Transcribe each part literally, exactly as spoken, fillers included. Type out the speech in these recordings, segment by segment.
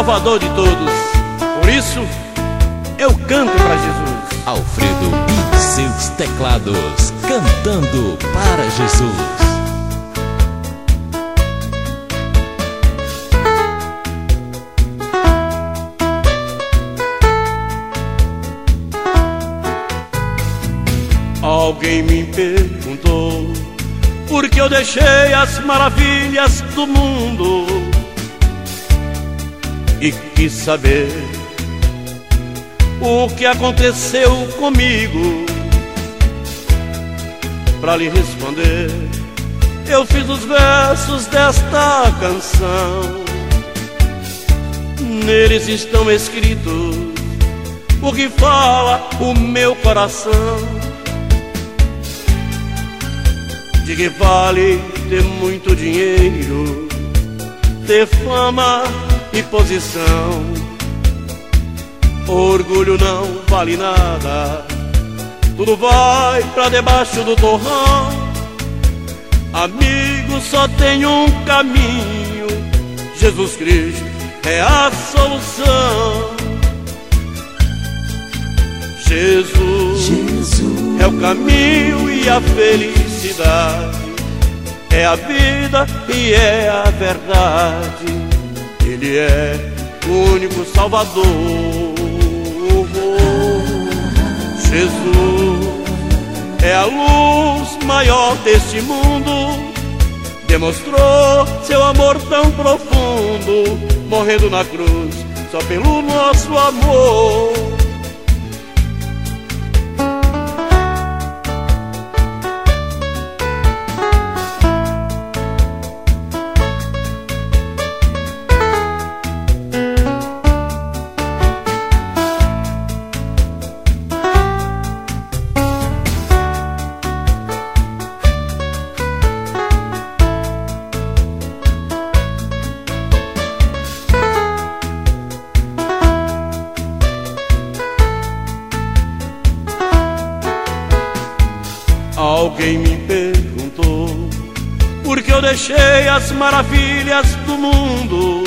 Salvador de todos. Por isso, eu canto para Jesus. Alfredo e seus teclados, cantando para Jesus. Alguém me perguntou por que eu deixei as maravilhas do mundo e quis saber o que aconteceu comigo. Pra lhe responder, eu fiz os versos desta canção. Neles estão escritos o que fala o meu coração. De que vale ter muito dinheiro, ter fama e posição. Orgulho não vale nada, tudo vai pra debaixo do torrão. Amigo, só tem um caminho, Jesus Cristo é a solução. Jesus, Jesus é o caminho e a felicidade, é a vida e é a verdade. Ele é o único Salvador. Jesus é a luz maior deste mundo, demonstrou seu amor tão profundo, morrendo na cruz só pelo nosso amor. Alguém me perguntou por que eu deixei as maravilhas do mundo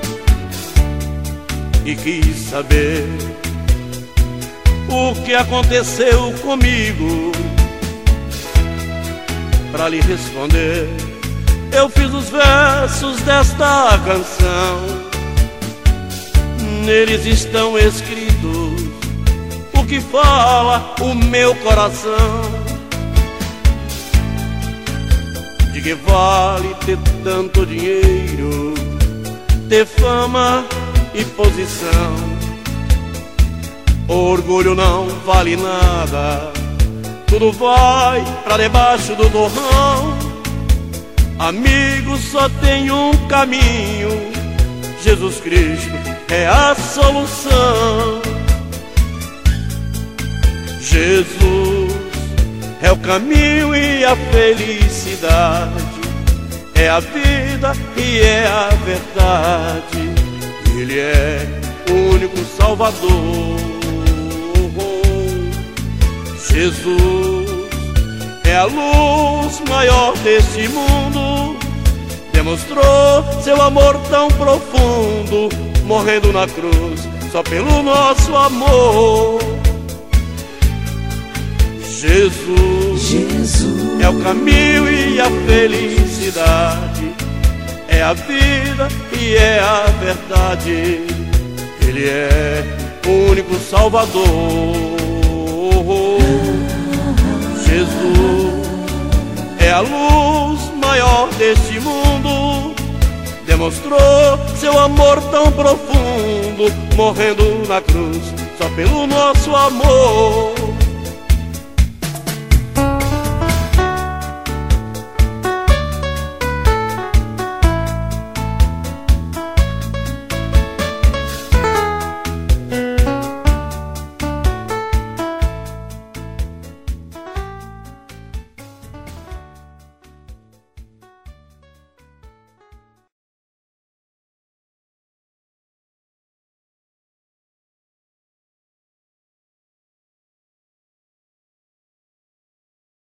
e quis saber o que aconteceu comigo. Pra lhe responder, eu fiz os versos desta canção. Neles estão escritos o que fala o meu coração. De que vale ter tanto dinheiro, ter fama e posição. Orgulho não vale nada, tudo vai pra debaixo do torrão. Amigo, só tem um caminho, Jesus Cristo é a solução. Jesus é o caminho e a felicidade, é a vida e é a verdade. Ele é o único Salvador. Jesus é a luz maior deste mundo, demonstrou seu amor tão profundo, morrendo na cruz só pelo nosso amor. Jesus, Jesus é o caminho e a felicidade, é a vida e é a verdade. Ele é o único Salvador. Jesus é a luz maior deste mundo, demonstrou seu amor tão profundo, morrendo na cruz só pelo nosso amor.